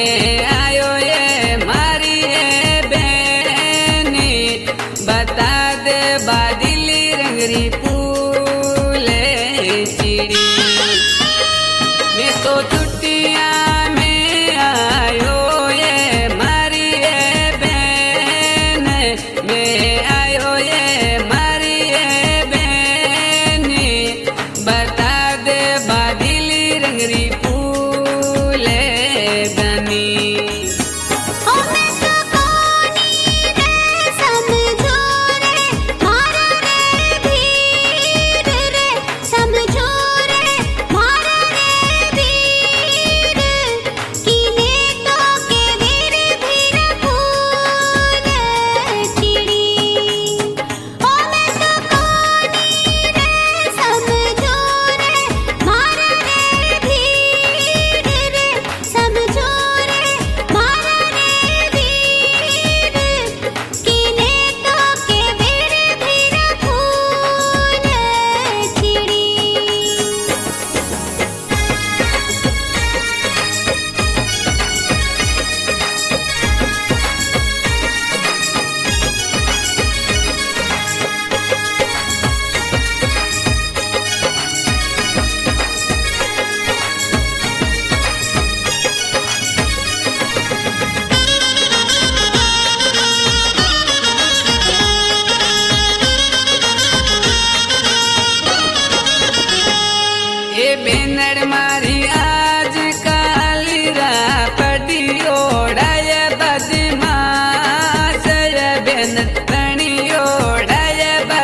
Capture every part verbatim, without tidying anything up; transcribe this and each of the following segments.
मैं आयो ये मारी ये बहनी बता दे बादली रंगरी फूले चिड़ी मैं तो छुट्टिया में आयो ये मारी ये बहन मैं आयो ये मारी ये बहनी बता दे बादली रंगरी फूले बनी बेनर मारी आज काली रा पटियो डाय बदमाश बेनर पणियो डाय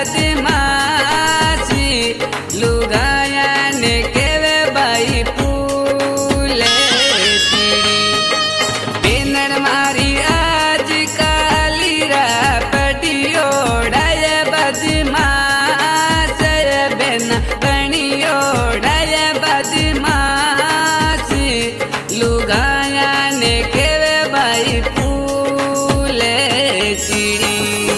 बदमाशी लुगाया ने केवे बाई फूले चिड़ी बेनर मारी आज काली रा पटियो डाय बदमाश बेनर पणियो बदमाशी लुगाया ने केवे बाई फूले चिड़ी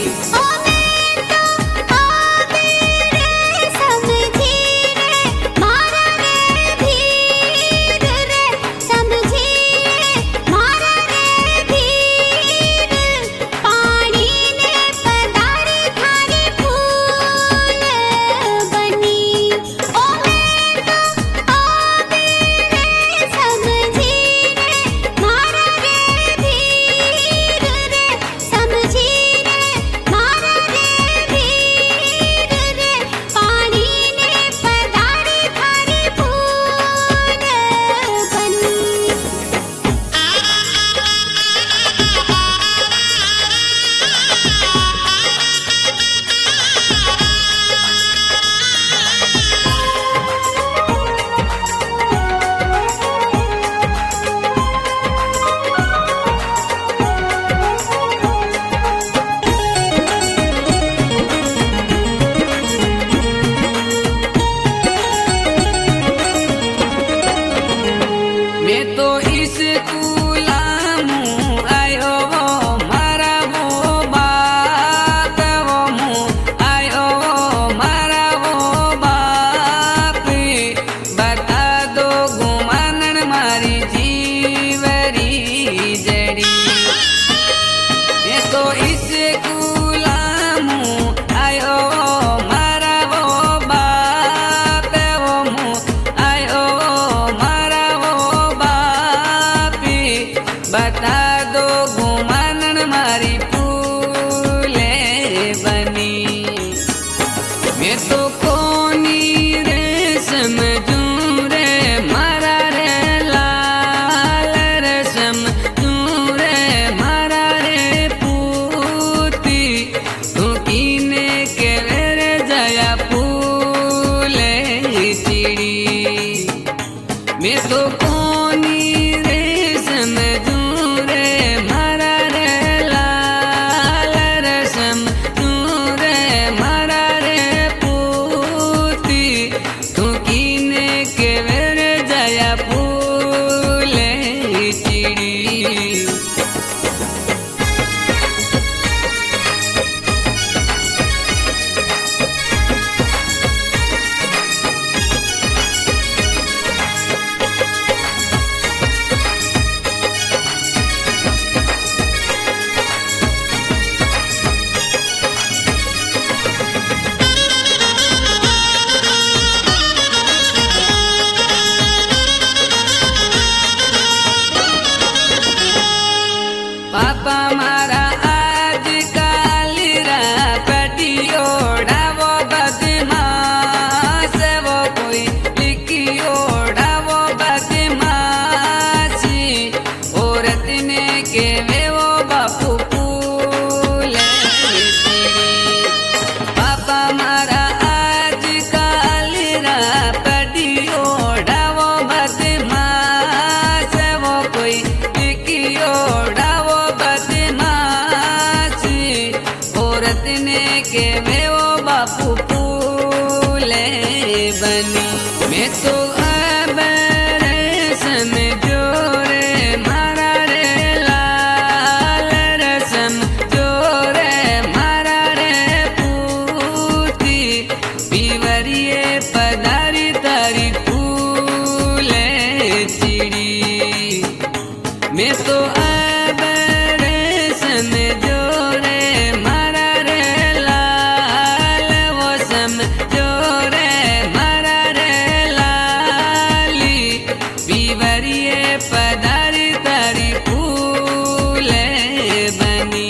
मैं तो इस कुलामू आयो वो मारा वो बाप वो मुँह आयो वो मारा वो बाप बता दो गुमानन मारी जीवरी जड़ी मैं तो इस कुलामू आयो वो मारा वो बाप वो मुँह आयो बता दो गुमानन मारी फूले बनी मैं तो कोनी रे समझूं रे मारा रे लाल रे समझूं रे मारा रे पूती तू कीने के रे जया फूले चिड़ी मैं तो कोनी रे समझूं रे मारा रे ला मारा आज काल रा पटियो ढावो बदमाश वो कोई लिखियो ढावो बदमाशी औरत ने के वे वो बापू फूले पापा मारा आज काल रा पटियो ढावो बदमाश वो कोई लिखियो ढावो बदमाशी औरत ने के वे वो बापू फूले बनी मैं तो अब रसम जोरे मारा रे लाल रसम जोरे मारा रे पूती पीवरिए पधारी तारी फूले चिड़ी मैं तो अब रसम जोरे मारा रे लाल वो सम जोरे मारा रे लाली पीवरिए पधारी तारी फूले बनी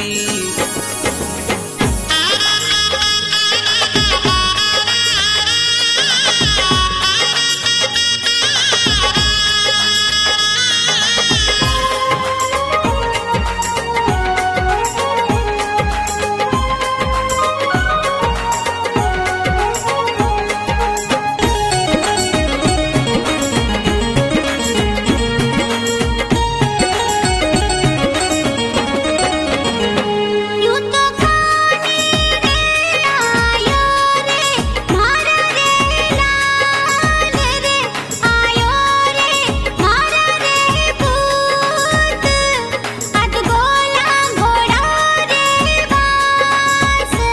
यूं तो खाने रे आयो रे मारा रे लाल रे आयो रे मारा रे भूत अद गोला घोड़ा रे वासती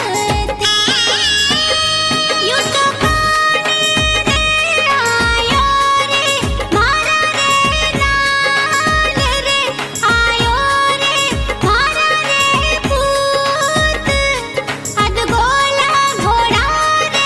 यूं तो खाने रे आयो रे मारा रे लाल रे आयो रे मारा रे भूत अद गोला घोड़ा रे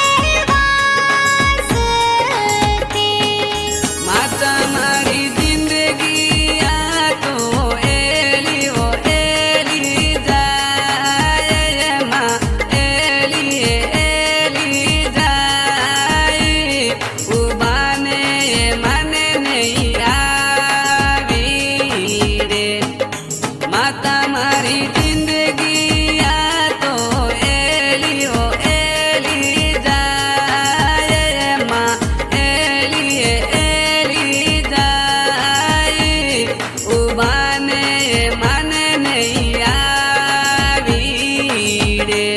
वासती माता मारी जिंदगी आ तो एली ओ एली जाए माँ एली एली जाए उबाने माने नहीं आवी रे माता मारी जिंदगी आ तो एली ओ एली जाए माँ एली एली जाए उबाने मन नहीं आवी रे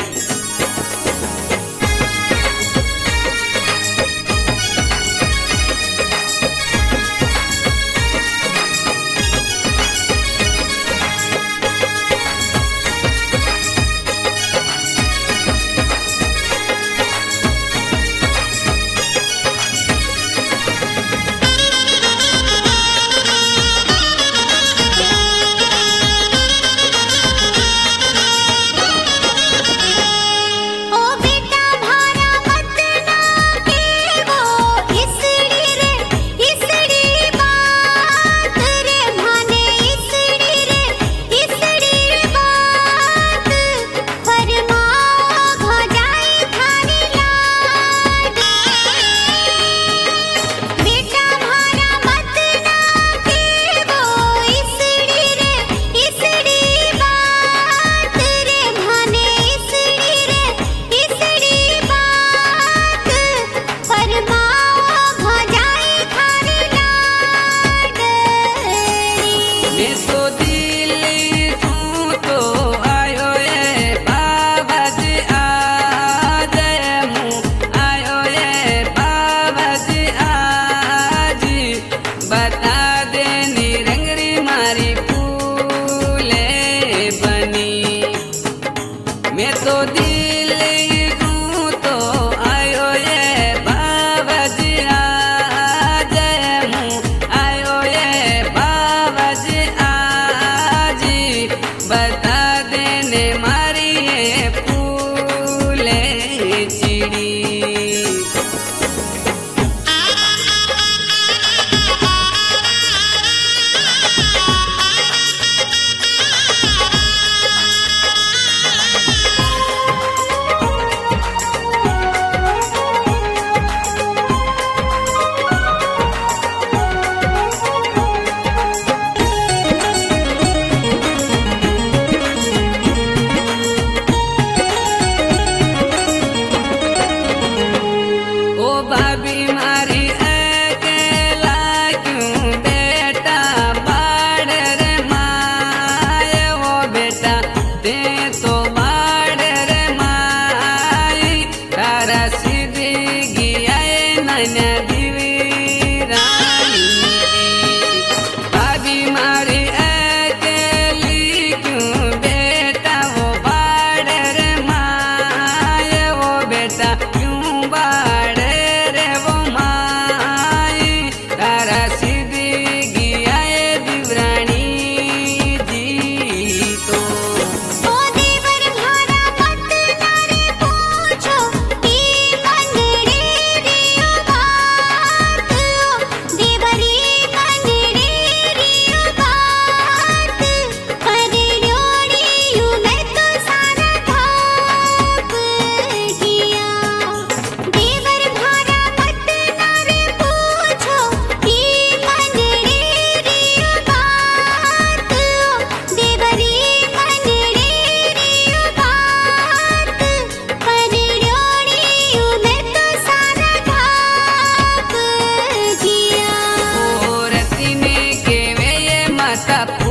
ओ बेटा भारा मत ना के वो इसड़ी रे इसड़ी बात रे भाने इसड़ी रे इसड़ी बात फरमाओ हो जाए थारी लाड बेटा भारा मत ना के वो इसड़ी रे इसड़ी बात रे भाने इसड़ी रे इसड़ी बात फरमाओ हो जाए थारी लाड मैं तो दिल्ली तू तो आयो ये बाबा जी आज मुँह आयो ये बाबा जी आज बता दे निरंगरी मारी फूले बनी मैं तो दिल्ली तू तो आयो ये बाबा जी आज मुँह आयो ये बाबा जी आज तप